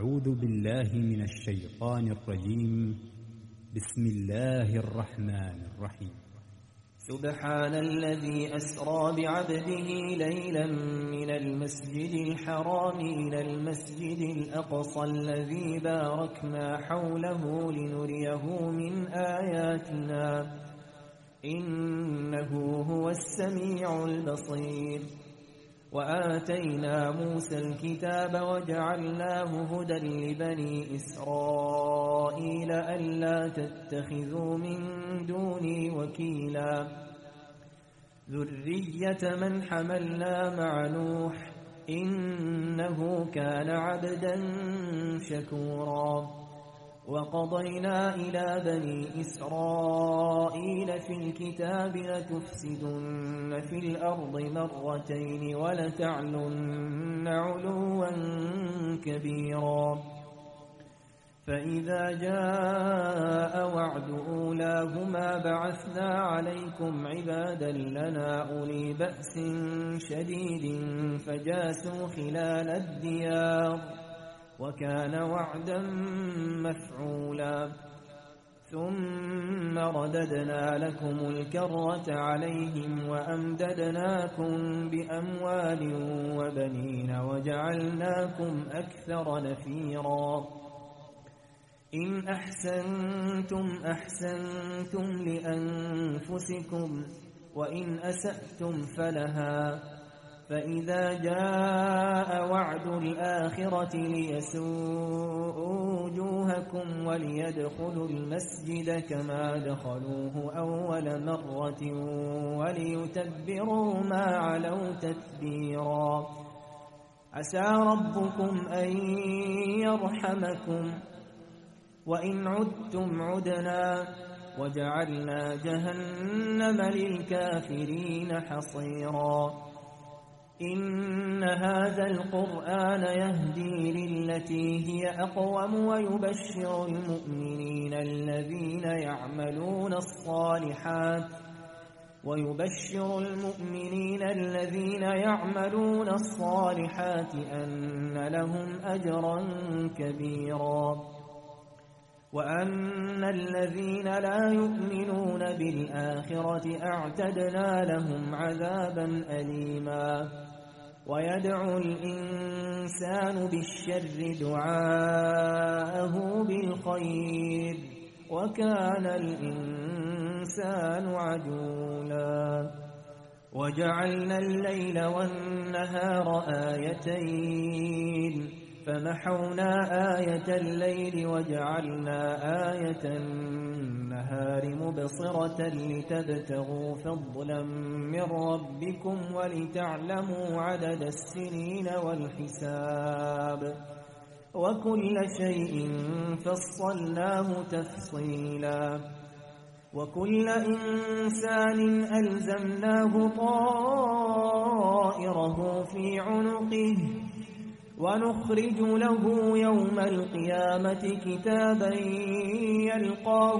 أعوذ بالله من الشيطان الرجيم. بسم الله الرحمن الرحيم. سبحان الذي أسرى بعبده ليلا من المسجد الحرام إلى المسجد الأقصى الذي باركنا حوله لنريه من آياتنا إنه هو السميع البصير. وآتينا موسى الكتاب وجعلناه هدى لبني إسرائيل ألا تتخذوا من دوني وكيلا ذرية من حملنا مع نوح إنه كان عبدا شكورا. وقضينا إلى بني إسرائيل في الكتاب لتفسدن في الأرض مرتين ولتعلن علوا كبيرا. فإذا جاء وعد أولاهما بعثنا عليكم عبادا لنا أولي بأس شديد فجاسوا خلال الديار وكان وعدا مفعولا. ثم رددنا لكم الكرة عليهم وأمددناكم بأموال وبنين وجعلناكم أكثر نفيرا. إن أحسنتم أحسنتم لأنفسكم وإن أسأتم فلها. فإذا جاء وعد الآخرة ليسوءوا وجوهكم وليدخلوا المسجد كما دخلوه أول مرة وليتبروا ما علوا تتبيرا. عسى ربكم أن يرحمكم وإن عدتم عدنا وجعلنا جهنم للكافرين حصيرا. إن هذا القرآن يهدي للتي هي أقوم ويبشر المؤمنين الذين يعملون الصالحات أن لهم أجرا كبيرا. وأن الذين لا يؤمنون بالآخرة أعتدنا لهم عذابا أليما. ويدعو الإنسان بالشر دعاءه بالخير وكان الإنسان عجولا. وجعلنا الليل والنهار آيتين فمحونا آية الليل وجعلنا آية النهار مبصرة لتبتغوا فضلا من ربكم ولتعلموا عدد السنين والحساب وكل شيء فصلناه تفصيلا. وكل إنسان ألزمناه طائره في عنقه ونخرج له يوم القيامة كتابا يلقاه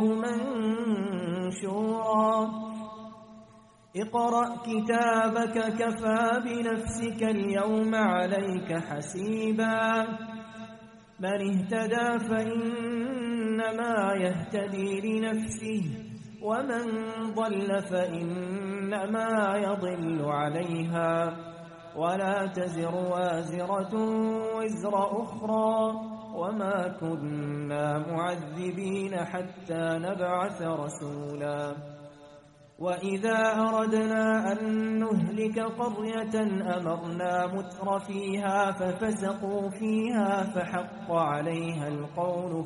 منشورا. اقرأ كتابك كفى بنفسك اليوم عليك حسيبا. من اهتدى فإنما يهتدي لنفسه ومن ضل فإنما يضل عليها ولا تزر وازرة وزر أخرى وما كنا معذبين حتى نبعث رسولا. وإذا أردنا أن نهلك قرية أمرنا متر فيها ففسقوا فيها فحق عليها القول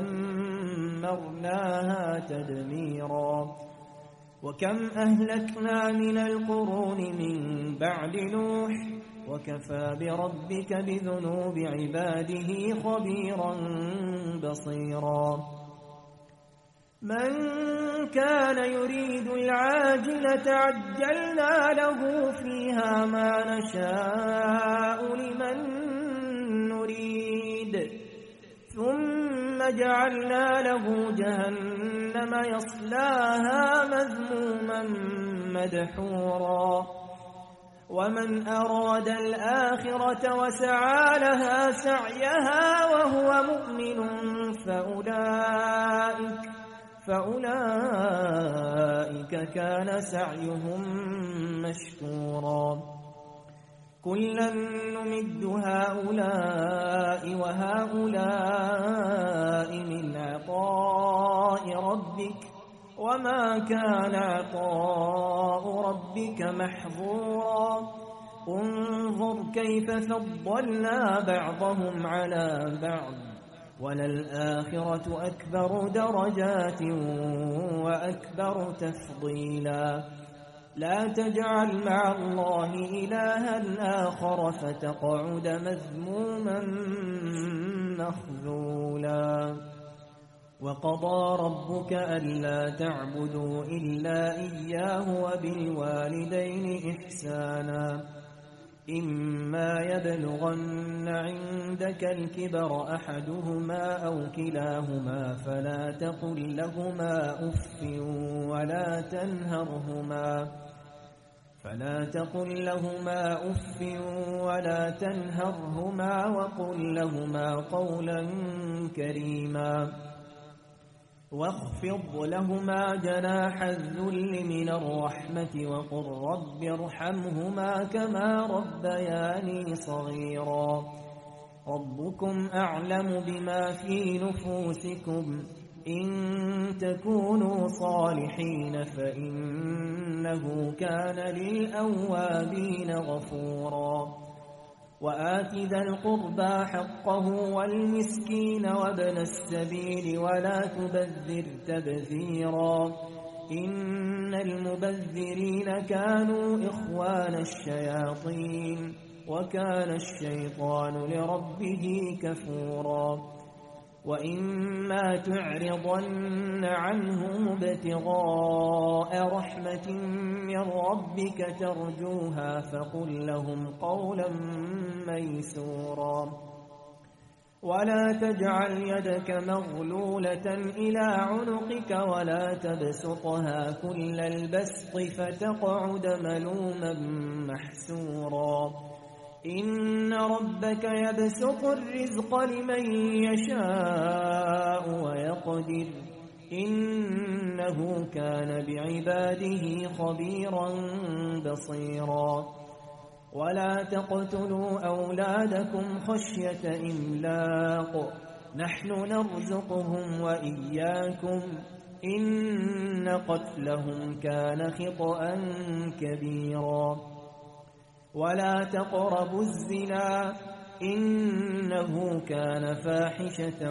فدمرناها تدميرا. وكم أهلكنا من القرون من بعد نوح وكفى بربك بذنوب عباده خبيرا بصيرا. من كان يريد العاجلة عجلنا له فيها ما نشاء لمن نريد ثم جعلنا له جهنم يصلاها مذموما مدحورا. ومن أراد الآخرة وسعى لها سعيها وهو مؤمن فأولئك كان سعيهم مشكورا كلا نمد هؤلاء وهؤلاء من عطاء ربك وما كان عطاء ربك محظورا انظر كيف فضلنا بعضهم على بعض وللآخرة أكبر درجات وأكبر تفضيلا لا تجعل مع الله إلها آخر فتقعد مذموما مخذولا وقضى ربك ألا تعبدوا إلا إياه وبالوالدين إحسانا إما يبلغن عندك الكبر أحدهما أو كلاهما فلا تقل لهما أف ولا تنهرهما وقل لهما قولا كريما واخفض لهما جناح الذل من الرحمة وقل رب ارحمهما كما ربياني صغيرا ربكم أعلم بما في نفوسكم إن تكونوا صالحين فإنه كان للأوابين غفورا وآت ذا القربى حقه والمسكين وابن السبيل ولا تبذر تبذيرا إن المبذرين كانوا إخوان الشياطين وكان الشيطان لربه كفورا وإما تعرضن عنهم ابتغاء رحمة من ربك ترجوها فقل لهم قولا ميسورا ولا تجعل يدك مغلولة إلى عنقك ولا تبسطها كل البسط فتقعد ملوما محسورا إن ربك يبسط الرزق لمن يشاء ويقدر إنه كان بعباده خبيرا بصيرا ولا تقتلوا أولادكم خشية إملاق نحن نرزقهم وإياكم إن قتلهم كان خطأ كبيرا ولا تقربوا الزنا إنه كان فاحشة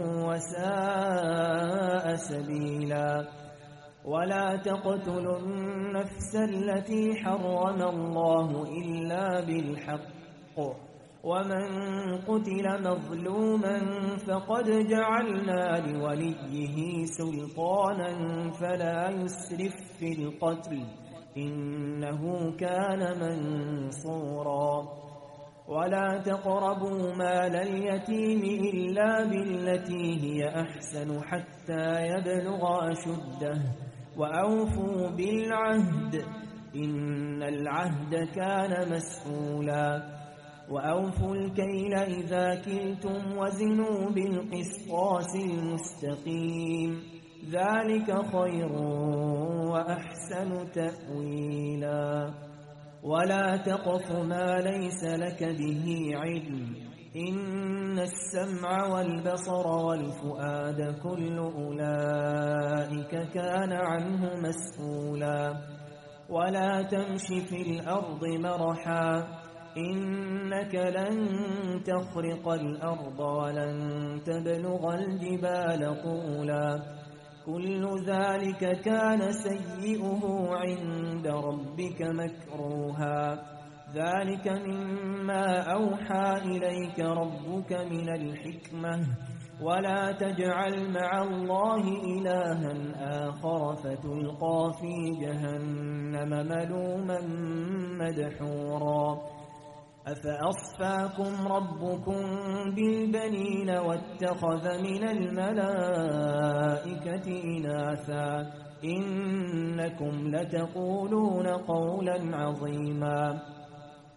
وساء سبيلا ولا تقتلوا النفس التي حرم الله إلا بالحق ومن قتل مظلوما فقد جعلنا لوليه سلطانا فلا يسرف في القتل إنه كان منصورا ولا تقربوا مال اليتيم إلا بالتي هي أحسن حتى يبلغ أشده وأوفوا بالعهد إن العهد كان مسؤولا وأوفوا الكيل إذا كلتم وزنوا بالقسطاس المستقيم ذلك خير وأحسن تأويلا ولا تقف ما ليس لك به علم إن السمع والبصر والفؤاد كل أولئك كان عنه مسؤولا ولا تمش في الأرض مرحا إنك لن تخرق الأرض ولن تبلغ الجبال طولا كل ذلك كان سيئه عند ربك مكروها ذلك مما أوحى إليك ربك من الحكمة ولا تجعل مع الله إلها آخر فتلقى في جهنم ملوما مدحورا أفأصفاكم ربكم بالبنين واتخذ من الملائكة إناثا إنكم لتقولون قولا عظيما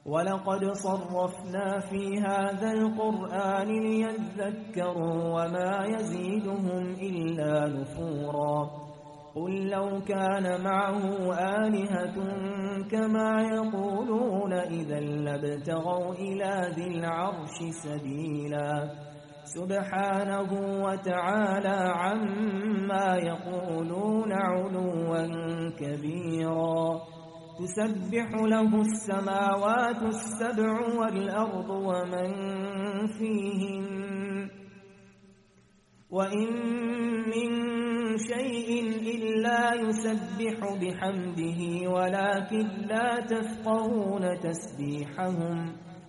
ولقد صرفنا في هذا القرآن ليذكروا وما يزيدهم إلا نفورا قل لو كان معه آلهة كما يقولون إذا لابتغوا إلى ذي العرش سبيلا سبحانه وتعالى عما يقولون علوا كبيرا تسبح له السماوات السبع والأرض ومن فيهن وإن من شيء إلا يسبح بحمده ولكن لا تفقهون تسبيحهم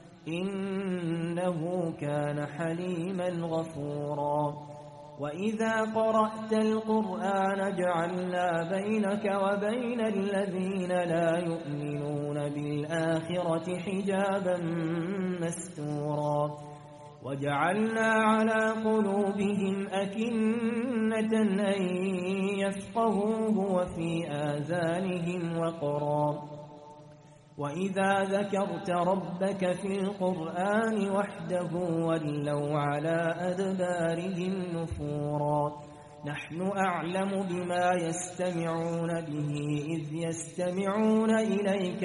إنه كان حليما غفورا وإذا قرأت القرآن جعلنا بينك وبين الذين لا يؤمنون بالآخرة حجابا مستورا وجعلنا على قلوبهم أكنة أن يفقهوه وفي آذانهم وقرا وإذا ذكرت ربك في القرآن وحده ولوا على أدبارهم نفورا نحن أعلم بما يستمعون به إذ يستمعون إليك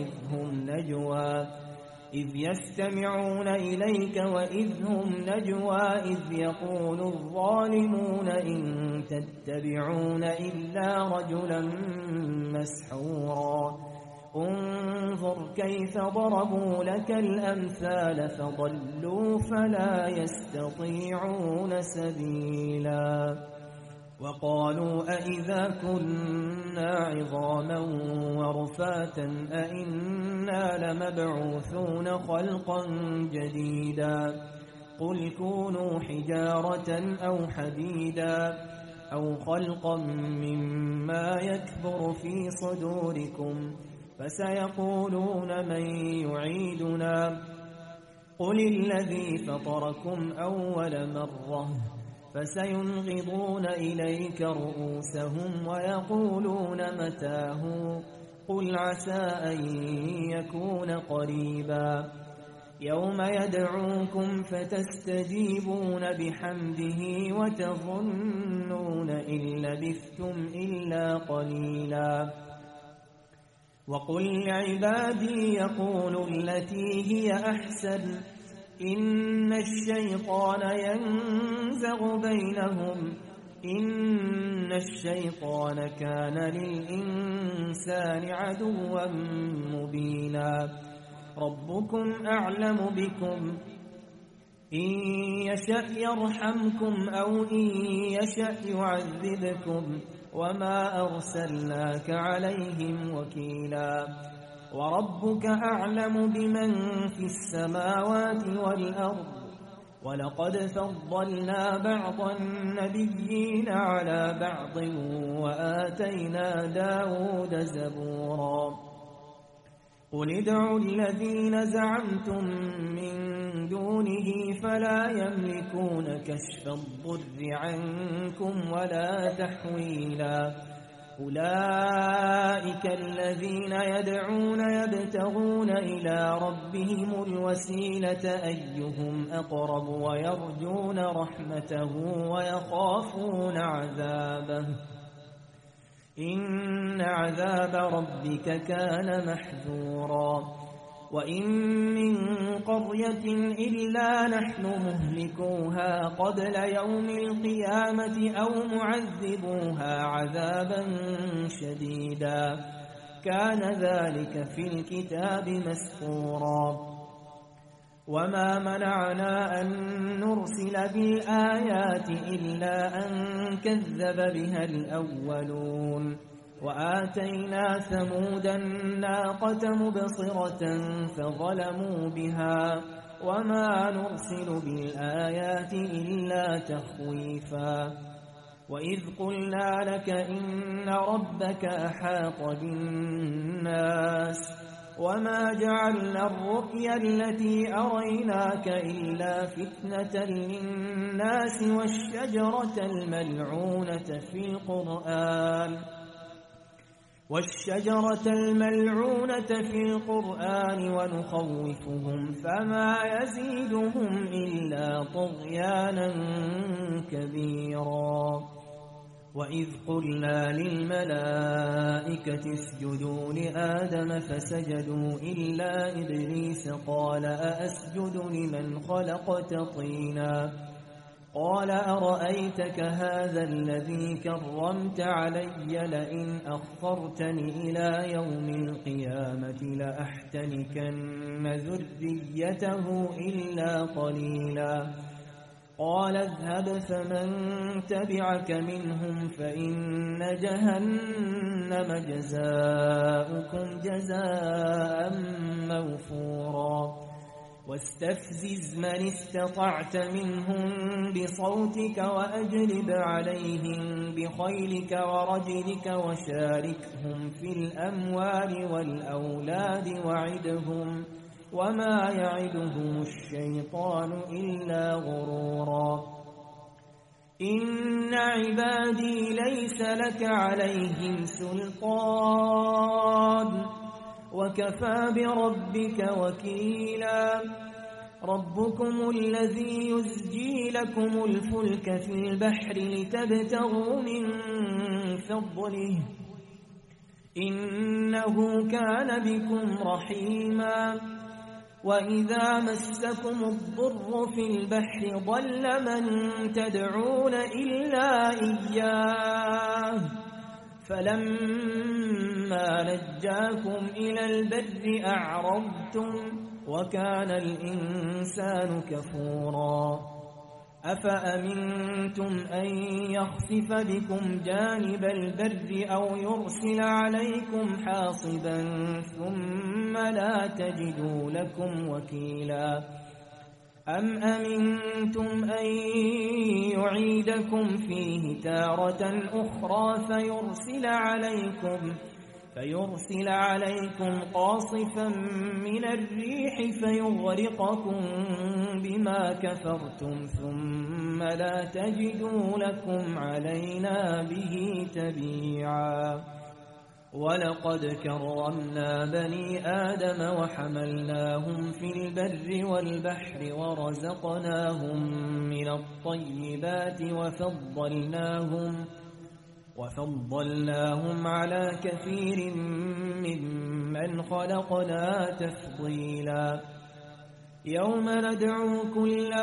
وإذ هم نجوى إذ يقول الظالمون إن تتبعون إلا رجلا مسحورا انظر كيف ضربوا لك الأمثال فضلوا فلا يستطيعون سبيلا وقالوا أئذا كنا عظاما ورفاتا أئنا لمبعوثون خلقا جديدا قل كونوا حجارة أو حديدا أو خلقا مما يكبر في صدوركم فسيقولون من يعيدنا قل الذي فطركم أول مرة فسينغضون إليك رؤوسهم ويقولون متاه قل عسى أن يكون قريبا يوم يدعوكم فتستجيبون بحمده وتظنون إن لبثتم إلا قليلا وقل لعبادي يقولوا التي هي أحسن إن الشيطان ينزغ بينهم إن الشيطان كان للإنسان عدوا مبينا ربكم أعلم بكم إن يشأ يرحمكم أو إن يشأ يعذبكم وما أرسلناك عليهم وكيلا وربك أعلم بمن في السماوات والأرض ولقد فضلنا بعض النبيين على بعض وآتينا داود زبورا قل ادعوا الذين زعمتم من دونه فلا يملكون كشف الضر عنكم ولا تحويلا أولئك الذين يدعون يبتغون إلى ربهم الوسيلة أيهم أقرب ويرجون رحمته ويخافون عذابه إن عذاب ربك كان محذورا وإن من قرية إلا نحن مهلكوها قبل يوم القيامة أو معذبوها عذابا شديدا كان ذلك في الكتاب مسطورا وما منعنا أن نرسل بالآيات إلا أن كذب بها الأولون وآتينا ثمود الناقة مبصرة فظلموا بها وما نرسل بالآيات إلا تخويفا وإذ قلنا لك إن ربك أحاط بالناس وما جعلنا الرؤيا التي أريناك إلا فتنة للناس والشجرة الملعونة في القرآن والشجرة الملعونة في القرآن ونخوفهم فما يزيدهم إلا طغيانا كبيرا. وإذ قلنا للملائكة اسجدوا لآدم فسجدوا إلا إبليس قال أأسجد لمن خلقت طينا قال أرأيتك هذا الذي كرمت علي لئن أخرتني إلى يوم القيامة لأحتنكن ذريته إلا قليلا. قال اذهب فمن تبعك منهم فإن جهنم جزاؤكم جزاء موفورا. واستفزز من استطعت منهم بصوتك وأجلب عليهم بخيلك ورجلك وشاركهم في الأموال والأولاد وعدهم وما يعدهم الشيطان إلا غرورا. إن عبادي ليس لك عليهم سلطان وكفى بربك وكيلا. ربكم الذي يزجي لكم الفلك في البحر لتبتغوا من فضله إنه كان بكم رحيما. وإذا مسكم الضر في البحر ضل من تدعون إلا إياه فلما نجاكم إلى البر أعرضتم وكان الإنسان كفورا. أفأمنتم أن يخسف بكم جانب البر أو يرسل عليكم حاصبا ثم لا تجدوا لكم وكيلا. أم أمنتم أن يعيدكم فيه تارة أخرى فيرسل عليكم قاصفا من الريح فيغرقكم بما كفرتم ثم لا تجدوا لكم علينا به تبيعا. ولقد كرمنا بني آدم وحملناهم في البر والبحر ورزقناهم من الطيبات وفضلناهم على كثير ممن خلقنا تفضيلا. يوم ندعو كل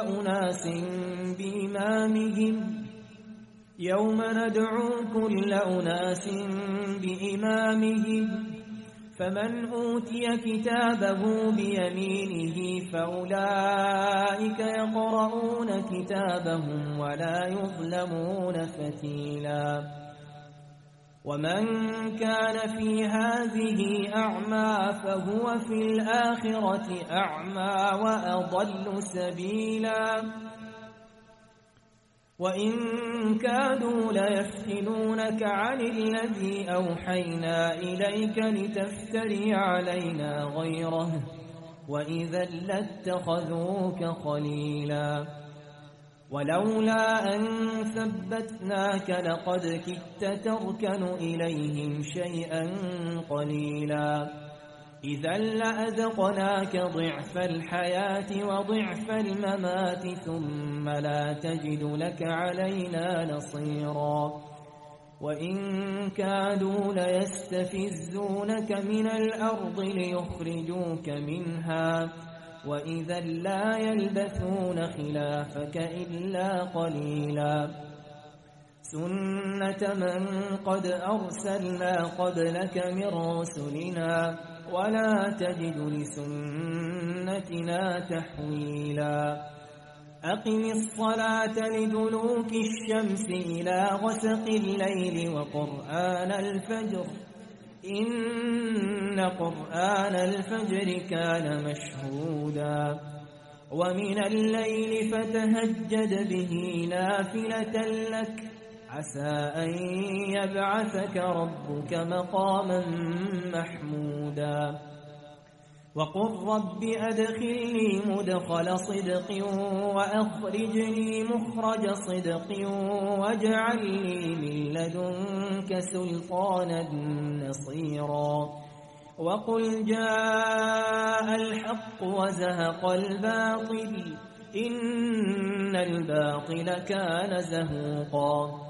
أناس بإمامهم فمن أوتي كتابه بيمينه فأولئك يقرؤون كتابهم ولا يظلمون فتيلا. ومن كان في هذه أعمى فهو في الآخرة أعمى وأضل سبيلا. وإن كادوا ليفتنونك عن الذي أوحينا إليك لتفتري علينا غيره وإذا لاتخذوك خليلا. ولولا أن ثبتناك لقد كدت تركن إليهم شيئا قليلا. إذا لأذقناك ضعف الحياة وضعف الممات ثم لا تجد لك علينا نصيرا. وإن كادوا ليستفزونك من الأرض ليخرجوك منها وإذا لا يلبثون خلافك إلا قليلا. سنة من قد أرسلنا قبلك من رسلنا ولا تجد لسنتنا تحويلا. أقم الصلاة لدلوك الشمس إلى غسق الليل وقرآن الفجر إن قرآن الفجر كان مشهودا. ومن الليل فتهجد به نافلة لك عسى أن يبعثك ربك مقاما محمودا. وقل رب أدخلني مدخل صدق وأخرجني مخرج صدق واجعل لي من لدنك سلطانا نصيرا وقل جاء الحق وزهق الباطل إن الباطل كان زهوقا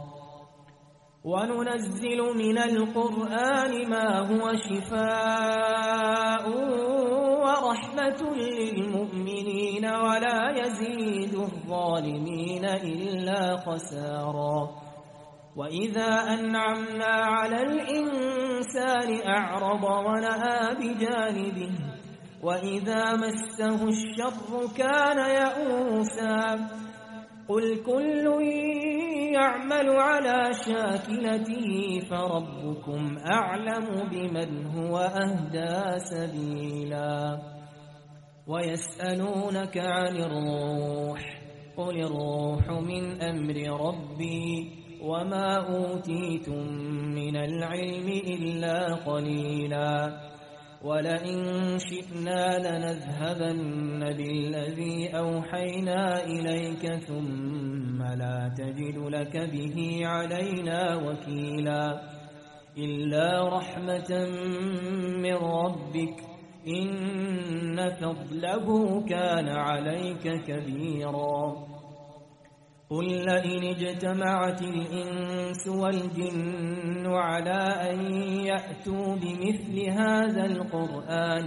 وننزل من القرآن ما هو شفاء ورحمة للمؤمنين ولا يزيد الظالمين إلا خسارا وإذا أنعمنا على الإنسان أعرض ونأى بجانبه وإذا مسه الشر كان يئوسا قل كل يعمل على شاكلته فربكم أعلم بمن هو أهدى سبيلا ويسألونك عن الروح قل الروح من أمر ربي وما أوتيتم من العلم إلا قليلا ولئن شئنا لنذهبن بالذي أوحينا إليك ثم لا تجد لك به علينا وكيلا إلا رحمة من ربك إن فضله كان عليك كبيرا قل لئن اجتمعت الإنس والجن على أن يأتوا بمثل هذا القرآن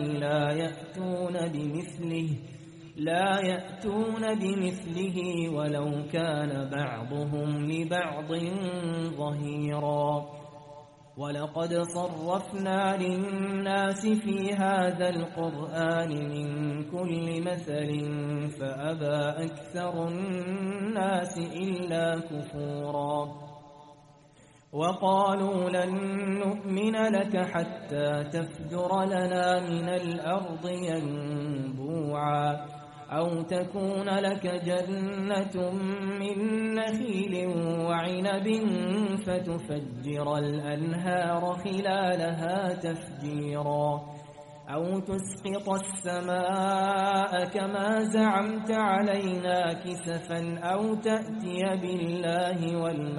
لا يأتون بمثله ولو كان بعضهم لبعض ظهيرا ولقد صرفنا للناس في هذا القرآن من كل مثل فأبى أكثر الناس إلا كفورا وقالوا لن نؤمن لك حتى تفجر لنا من الأرض ينبوعا أو تكون لك جنة من نخيل وعنب فتفجر الأنهار خلالها تفجيرا أو تسقط السماء كما زعمت علينا كسفا أو تأتي بالله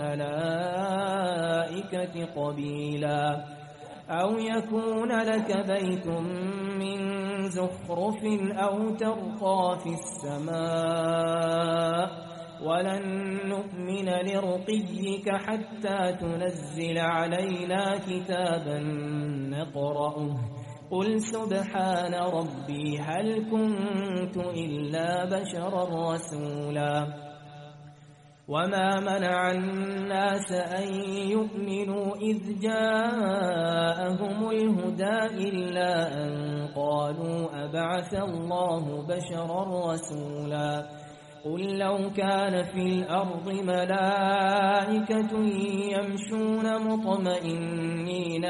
والملائكة قبيلا أو يكون لك بيت من زخرف أو ترقى في السماء ولن نؤمن لرقيك حتى تنزل علينا كتابا نقرأه قل سبحان ربي هل كنت إلا بشرا رسولا وما منع الناس أن يؤمنوا إذ جاءهم الهدى إلا أن قالوا أبعث الله بشرا رسولا قل لو كان في الأرض ملائكة يمشون مطمئنين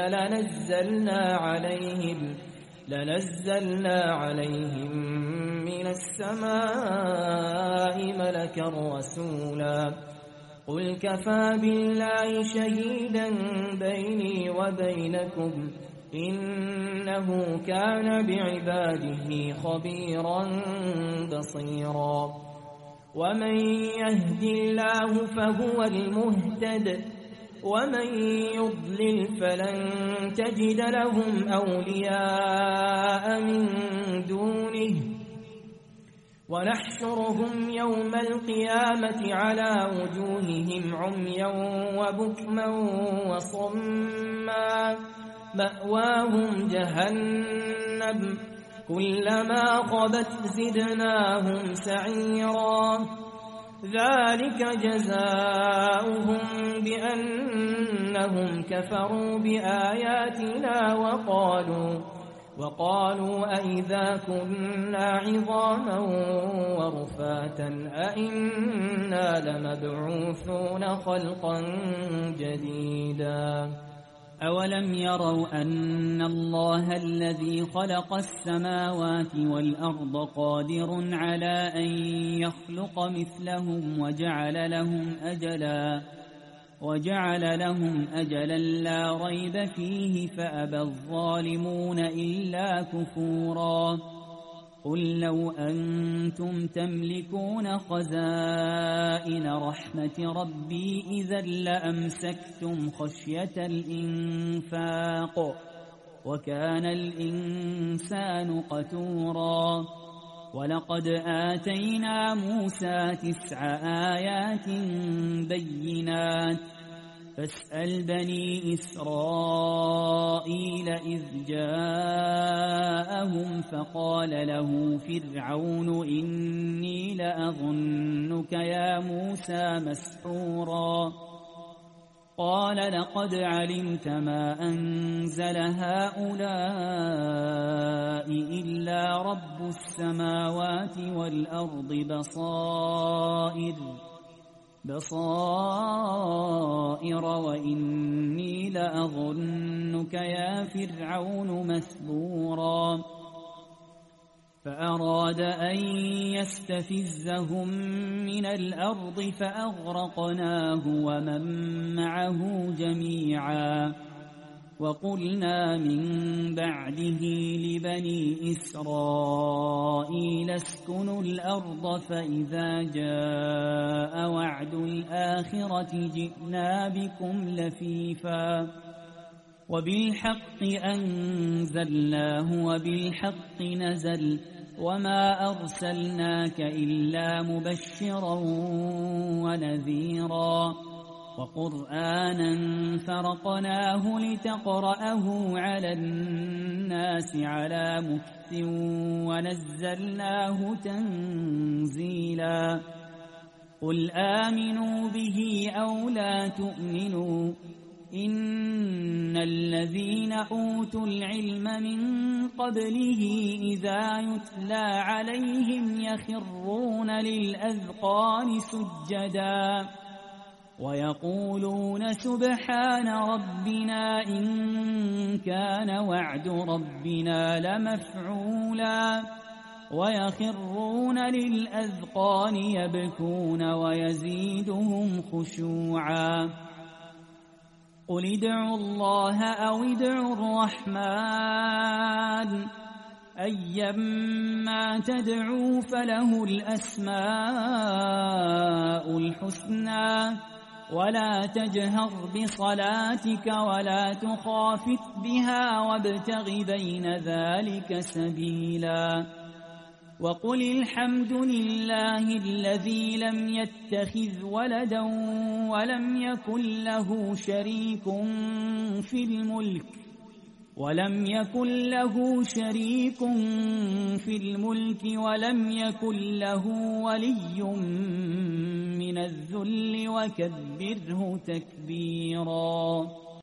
لنزلنا عليهم من السماء ملكا رسولا قل كفى بالله شهيدا بيني وبينكم إنه كان بعباده خبيرا بصيرا ومن يهد الله فهو المهتد ومن يضلل فلن تجد لهم أولياء من دونه ونحشرهم يوم القيامة على وجوههم عميا وبكما وصما مأواهم جهنم كلما خبت زدناهم سعيرا ذلك جزاؤهم بأنهم كفروا بآياتنا وقالوا أئذا كنا عظاما ورفاتا أئنا لمبعوثون خلقا جديدا أولم يروا أن الله الذي خلق السماوات والأرض قادر على أن يخلق مثلهم وجعل لهم أجلا وجعل لهم أجلا لا ريب فيه فأبى الظالمون إلا كفورا قل لو أنتم تملكون خزائن رحمة ربي إذا لأمسكتم خشية الإنفاق وكان الإنسان قتورا ولقد آتينا موسى 9 آيات بينات فاسأل بني إسرائيل إذ جاءهم فقال له فرعون إني لأظنك يا موسى مسحورا قال لقد علمت ما أنزل هؤلاء إلا رب السماوات والأرض بصائر وإني لأظنك يا فرعون مثبورا فأراد أن يستفزهم من الأرض فأغرقناه ومن معه جميعا وقلنا من بعده لبني إسرائيل اسكنوا الأرض فإذا جاء وعد الآخرة جئنا بكم لفيفا وبالحق أنزلناه وبالحق نزل وما أرسلناك إلا مبشرا ونذيرا وقرآنا فرقناه لتقرأه على الناس على مكث ونزلناه تنزيلا قل آمنوا به أو لا تؤمنوا إن الذين أوتوا العلم من قبله إذا يتلى عليهم يخرون للأذقان سجدا ويقولون سبحان ربنا إن كان وعد ربنا لمفعولا ويخرون للأذقان يبكون ويزيدهم خشوعا قل ادعوا الله أو ادعوا الرحمن أيما تدعوا فله الأسماء الحسنى ولا تجهر بصلاتك ولا تخافت بها وابتغ بين ذلك سبيلا وقل الحمد لله الذي لم يتخذ ولدا ولم يكن له شريك في الملك ولم يكن له ولي من الذل وكبره تكبيرا